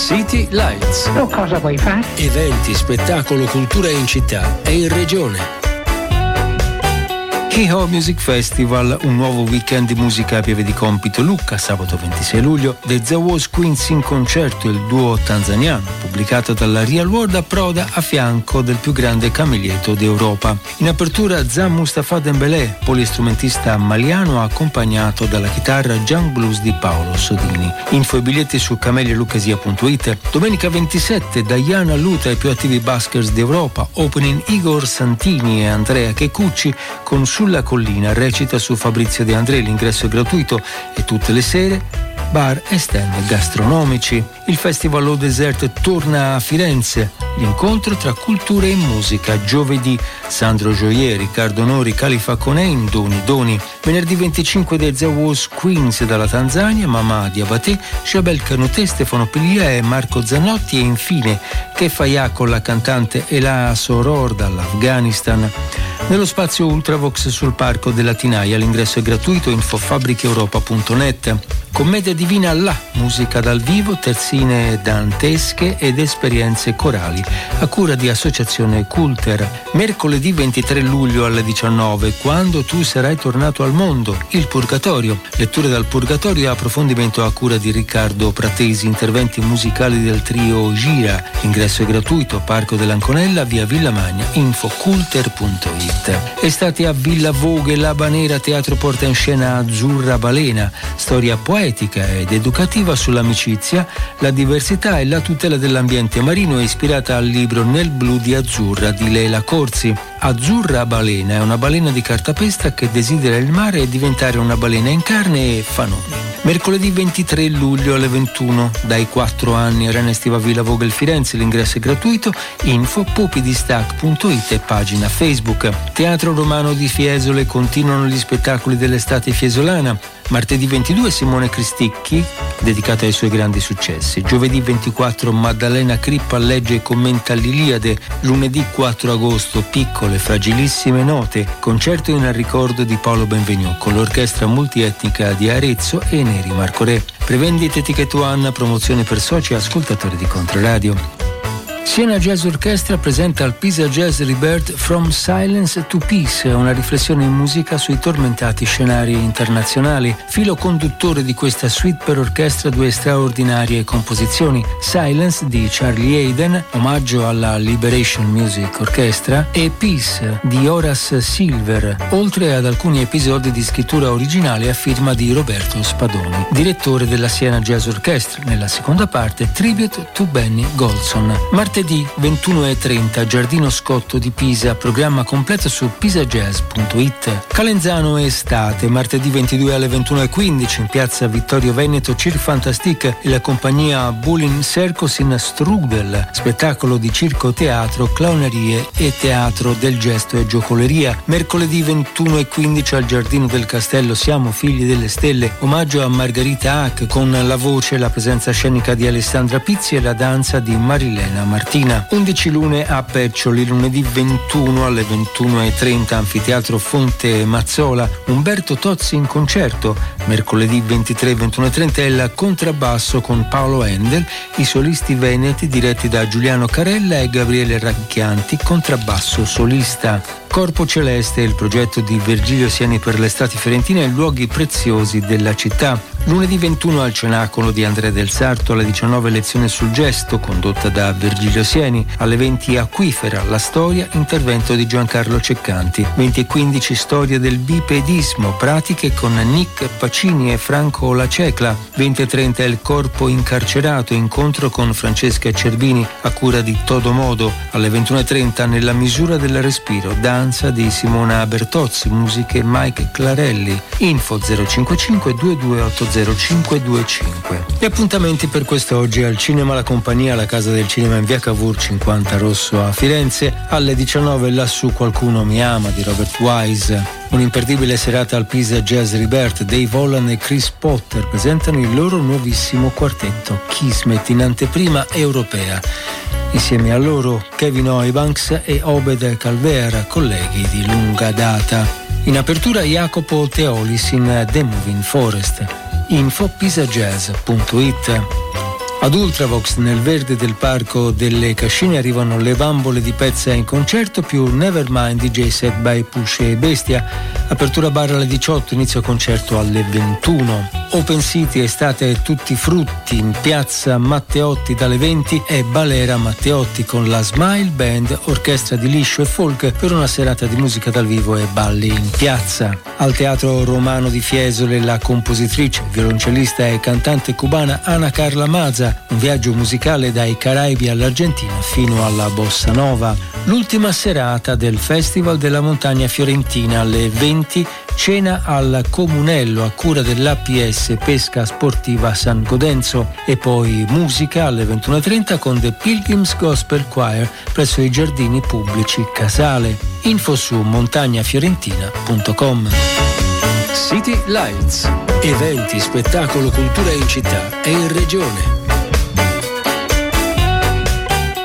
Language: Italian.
City Lights. Tu cosa vuoi fare? Eventi, spettacolo, cultura in città e in regione. Keho Music Festival, un nuovo weekend di musica a Pieve di Compito Lucca, sabato 26 luglio, The Zawaz Queens in concerto, il duo tanzaniano, pubblicato dalla Real World, approda a fianco del più grande camelietto d'Europa. In apertura Zam Mustafa Dembélé, polistrumentista maliano accompagnato dalla chitarra Junk Blues di Paolo Sodini. Info e biglietti su camelialucasia.it. Domenica 27 Diana Luta, i più attivi buskers d'Europa, opening Igor Santini e Andrea Checucci con Sulla Collina, recita su Fabrizio De André, l'ingresso è gratuito e tutte le sere bar e stand gastronomici. Il Festival Au Desert torna a Firenze, l'incontro tra cultura e musica, giovedì Sandro Gioier, Riccardo Nori, Khalifa Konein, Doni. Venerdì 25 The Zawaz Queens dalla Tanzania, Mamà Diabaté, Jabel Canouté, Stefano Piglia e Marco Zannotti e infine Kefaya con la cantante Ela Soror dall'Afghanistan. Nello spazio Ultravox sul Parco della Tinaia, l'ingresso è gratuito, info fabbricheeuropa.net. Commedia divina là, musica dal vivo, terzine dantesche ed esperienze corali, a cura di Associazione Culter. Mercoledì 23 luglio alle 19, Quando tu sarai tornato al mondo, il Purgatorio. Letture dal Purgatorio e approfondimento a cura di Riccardo Pratesi, interventi musicali del trio Gira. L'ingresso è gratuito, Parco dell'Anconella, via Villamagna, info culter.it. Estate a Villa Voghe, Labanera, teatro porta in scena Azzurra Balena, storia poetica ed educativa sull'amicizia, la diversità e la tutela dell'ambiente marino, è ispirata al libro Nel blu di Azzurra di Leila Corsi. Azzurra Balena è una balena di cartapesta che desidera il mare e diventare una balena in carne e fanoni. Mercoledì 23 luglio alle 21, dai 4 anni, Arena Estiva Villa Vogel Firenze, l'ingresso è gratuito, info popidistac.it e pagina Facebook. Teatro Romano di Fiesole, continuano gli spettacoli dell'estate fiesolana. Martedì 22 Simone Cristicchi, dedicato ai suoi grandi successi. Giovedì 24 Maddalena Crippa legge e commenta l'Iliade. Lunedì 4 agosto Piccole fragilissime note, concerto in ricordo di Paolo Benvenu con l'orchestra multietnica di Arezzo e Neri Marco Re. Prevendite Ticket One, promozione per soci e ascoltatori di Controradio. Siena Jazz Orchestra presenta al Pisa Jazz Rebirth From Silence to Peace, una riflessione in musica sui tormentati scenari internazionali. Filo conduttore di questa suite per orchestra, due straordinarie composizioni: Silence di Charlie Hayden, omaggio alla Liberation Music Orchestra, e Peace di Horace Silver, oltre ad alcuni episodi di scrittura originale a firma di Roberto Spadoni, direttore della Siena Jazz Orchestra. Nella seconda parte Tribute to Benny Golson. Martedì 21:30 Giardino Scotto di Pisa, programma completo su pisajazz.it. Calenzano estate, martedì 22 alle 21:15 in piazza Vittorio Veneto, Cirque Fantastique e la compagnia Bullin Circus in Strudel, spettacolo di circo, teatro, clownerie e teatro del gesto e giocoleria. Mercoledì 21:15 al Giardino del Castello Siamo figli delle stelle, omaggio a Margherita Hack con la voce e la presenza scenica di Alessandra Pizzi e la danza di Marilena Martina. 11 lune a Percioli, lunedì 21 alle 21:30 Anfiteatro Fonte Mazzola, Umberto Tozzi in concerto. Mercoledì 23 21:30 il contrabbasso con Paolo Endel, i solisti veneti diretti da Giuliano Carella e Gabriele Racchianti, contrabbasso solista. Corpo Celeste, il progetto di Virgilio Sieni per l'estate fiorentina e luoghi preziosi della città. Lunedì 21 al Cenacolo di Andrea del Sarto, alle 19 lezione sul gesto condotta da Virgilio Sieni, alle 20 Acquifera, la storia, intervento di Giancarlo Ceccanti. 20:15 storia del bipedismo, pratiche con Nick Pacini e Franco Lacecla. 20:30 il corpo incarcerato, incontro con Francesca Cervini a cura di Todo Modo. Alle 21:30 Nella misura del respiro, danza di Simona Bertozzi, musiche Mike Clarelli. Info 055 22800525. Gli appuntamenti per quest'oggi: al Cinema La Compagnia, la casa del cinema in via Cavour 50 Rosso a Firenze. Alle 19 Lassù qualcuno mi ama di Robert Wise. Un'imperdibile serata al Pisa Jazz Rebirth. Dave Holland e Chris Potter presentano il loro nuovissimo quartetto Kismet in anteprima europea. Insieme a loro Kevin Eubanks e Obed Calvera, colleghi di lunga data. In apertura Jacopo Teolis in The Moving Forest. Info pisajazz.it. Ad Ultravox, nel verde del Parco delle Cascine, arrivano Le Bambole di Pezza in concerto più Nevermind DJ set by Pusce e Bestia. Apertura bar alle 18, inizio concerto alle 21. Open City, estate tutti frutti in piazza Matteotti dalle 20 e Balera Matteotti con la Smile Band, orchestra di liscio e folk per una serata di musica dal vivo e balli in piazza. Al Teatro Romano di Fiesole la compositrice, violoncellista e cantante cubana Ana Carla Maza, un viaggio musicale dai Caraibi all'Argentina fino alla Bossa Nova. L'ultima serata del Festival della Montagna Fiorentina alle 20, cena al Comunello a cura dell'APS Pesca Sportiva San Godenzo e poi musica alle 21:30 con The Pilgrims Gospel Choir presso i Giardini Pubblici Casale. Info su montagnafiorentina.com. City Lights. Eventi, spettacolo, cultura in città e in regione.